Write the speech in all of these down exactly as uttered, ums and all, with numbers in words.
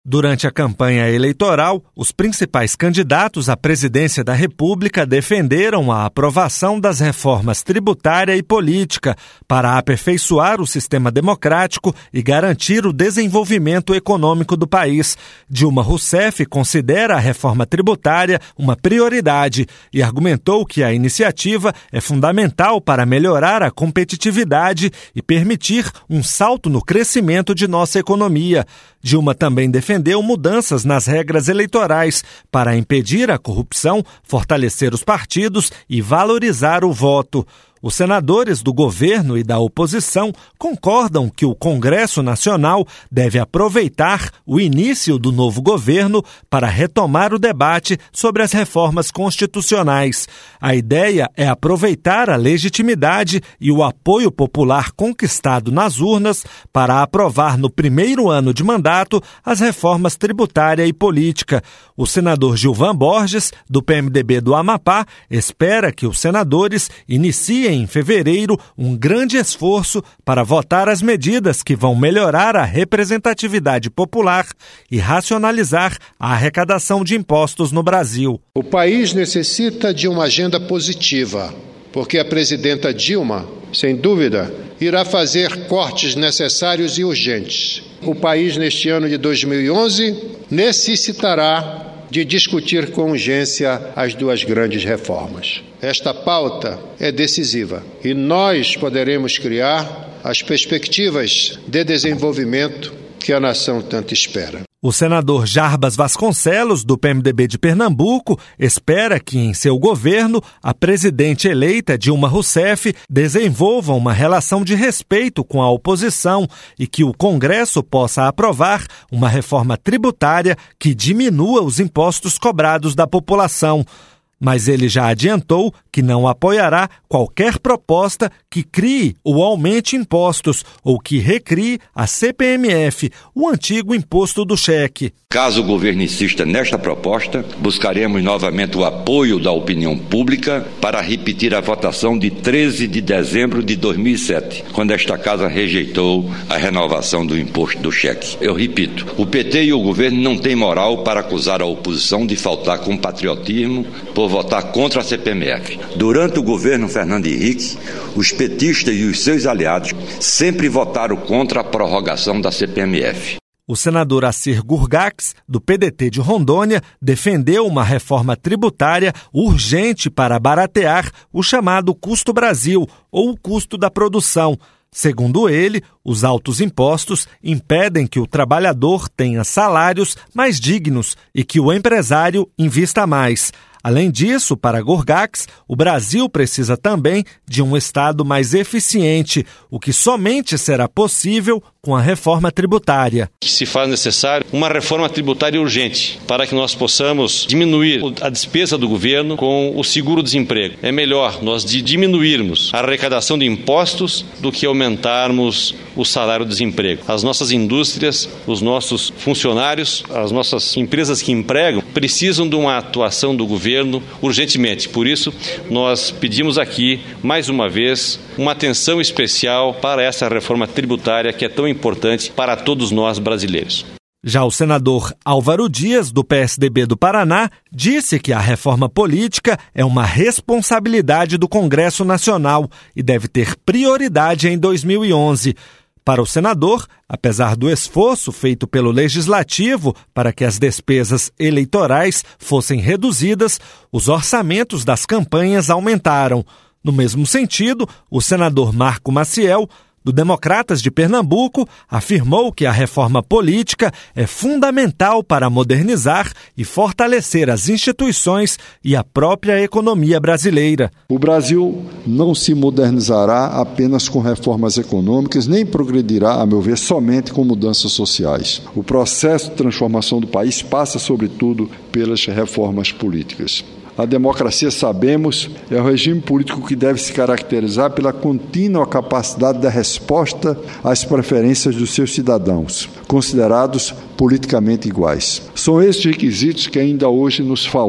Durante a campanha eleitoral, os principais candidatos à presidência da República defenderam a aprovação das reformas tributária e política para aperfeiçoar o sistema democrático e garantir o desenvolvimento econômico do país. Dilma Rousseff considera a reforma tributária uma prioridade e argumentou que a iniciativa é fundamental para melhorar a competitividade e permitir um salto no crescimento de nossa economia. Dilma também defendeu mudanças nas regras eleitorais para impedir a corrupção, fortalecer os partidos e valorizar o voto. Os senadores do governo e da oposição concordam que o Congresso Nacional deve aproveitar o início do novo governo para retomar o debate sobre as reformas constitucionais. A ideia é aproveitar a legitimidade e o apoio popular conquistado nas urnas para aprovar no primeiro ano de mandato as reformas tributária e política. O senador Gilvan Borges, do P M D B do Amapá, espera que os senadores iniciem em fevereiro um grande esforço para votar as medidas que vão melhorar a representatividade popular e racionalizar a arrecadação de impostos no Brasil. O país necessita de uma agenda positiva, porque a presidenta Dilma, sem dúvida, irá fazer cortes necessários e urgentes. O país, neste ano de dois mil e onze, necessitará de discutir com urgência as duas grandes reformas. Esta pauta é decisiva e nós poderemos criar as perspectivas de desenvolvimento que a nação tanto espera. O senador Jarbas Vasconcelos, do P M D B de Pernambuco, espera que em seu governo a presidente eleita Dilma Rousseff desenvolva uma relação de respeito com a oposição e que o Congresso possa aprovar uma reforma tributária que diminua os impostos cobrados da população. Mas ele já adiantou que não apoiará qualquer proposta que crie ou aumente impostos ou que recrie a C P M F, o antigo imposto do cheque. Caso o governo insista nesta proposta, buscaremos novamente o apoio da opinião pública para repetir a votação de treze de dezembro de dois mil e sete, quando esta casa rejeitou a renovação do imposto do cheque. Eu repito, o P T e o governo não têm moral para acusar a oposição de faltar com patriotismo por votar contra a C P M F. Durante o governo Fernando Henrique, os petistas e os seus aliados sempre votaram contra a prorrogação da C P M F. O senador Assir Gurgax, do P D T de Rondônia, defendeu uma reforma tributária urgente para baratear o chamado Custo Brasil, ou o custo da produção. Segundo ele, os altos impostos impedem que o trabalhador tenha salários mais dignos e que o empresário invista mais. Além disso, para Gurgax, o Brasil precisa também de um Estado mais eficiente, o que somente será possível com a reforma tributária. Se faz necessário uma reforma tributária urgente para que nós possamos diminuir a despesa do governo com o seguro-desemprego. É melhor nós diminuirmos a arrecadação de impostos do que aumentarmos o salário-desemprego. As nossas indústrias, os nossos funcionários, as nossas empresas que empregam precisam de uma atuação do governo urgentemente. Por isso, nós pedimos aqui, mais uma vez, uma atenção especial para essa reforma tributária que é tão importante para todos nós brasileiros. Já o senador Álvaro Dias, do P S D B do Paraná, disse que a reforma política é uma responsabilidade do Congresso Nacional e deve ter prioridade em dois mil e onze. Para o senador, apesar do esforço feito pelo Legislativo para que as despesas eleitorais fossem reduzidas, os orçamentos das campanhas aumentaram. No mesmo sentido, o senador Marco Maciel, do Democratas de Pernambuco, afirmou que a reforma política é fundamental para modernizar e fortalecer as instituições e a própria economia brasileira. O Brasil não se modernizará apenas com reformas econômicas, nem progredirá, a meu ver, somente com mudanças sociais. O processo de transformação do país passa, sobretudo, pelas reformas políticas. A democracia, sabemos, é o regime político que deve se caracterizar pela contínua capacidade da resposta às preferências dos seus cidadãos, considerados politicamente iguais. São esses requisitos que ainda hoje nos faltam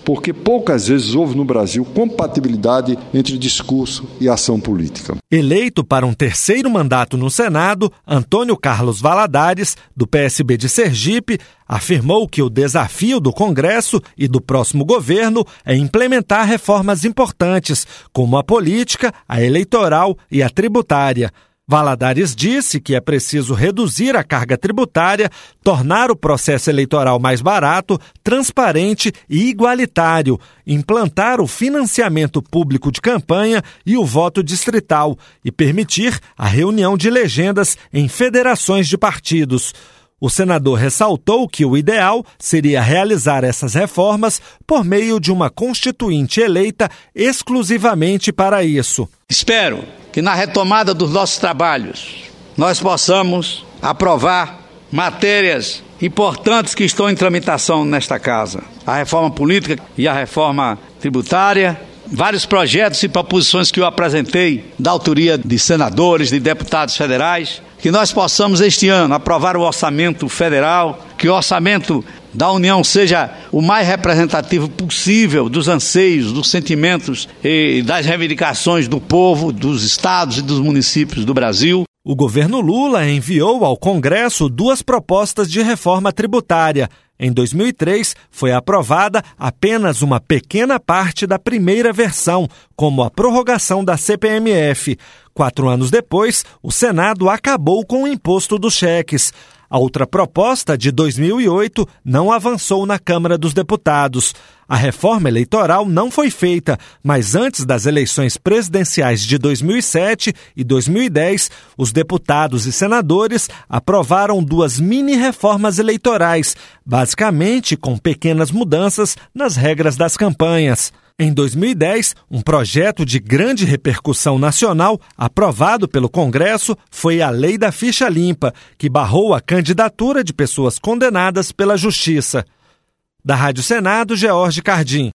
porque poucas vezes houve no Brasil compatibilidade entre discurso e ação política. Eleito para um terceiro mandato no Senado, Antônio Carlos Valadares, do P S B de Sergipe, afirmou que o desafio do Congresso e do próximo governo é implementar reformas importantes, como a política, a eleitoral e a tributária. Valadares disse que é preciso reduzir a carga tributária, tornar o processo eleitoral mais barato, transparente e igualitário, implantar o financiamento público de campanha e o voto distrital e permitir a reunião de legendas em federações de partidos. O senador ressaltou que o ideal seria realizar essas reformas por meio de uma constituinte eleita exclusivamente para isso. Espero que na retomada dos nossos trabalhos nós possamos aprovar matérias importantes que estão em tramitação nesta casa. A reforma política e a reforma tributária, vários projetos e proposições que eu apresentei da autoria de senadores, de deputados federais, que nós possamos este ano aprovar o orçamento federal, que o orçamento da União seja o mais representativo possível dos anseios, dos sentimentos e das reivindicações do povo, dos estados e dos municípios do Brasil. O governo Lula enviou ao Congresso duas propostas de reforma tributária. Em dois mil e três, foi aprovada apenas uma pequena parte da primeira versão, como a prorrogação da C P M F. Quatro anos depois, o Senado acabou com o imposto dos cheques. A outra proposta, de dois mil e oito, não avançou na Câmara dos Deputados. A reforma eleitoral não foi feita, mas antes das eleições presidenciais de dois mil e sete e dois mil e dez, os deputados e senadores aprovaram duas mini-reformas eleitorais, basicamente com pequenas mudanças nas regras das campanhas. Em dois mil e dez, um projeto de grande repercussão nacional, aprovado pelo Congresso, foi a Lei da Ficha Limpa, que barrou a candidatura de pessoas condenadas pela Justiça. Da Rádio Senado, George Cardim.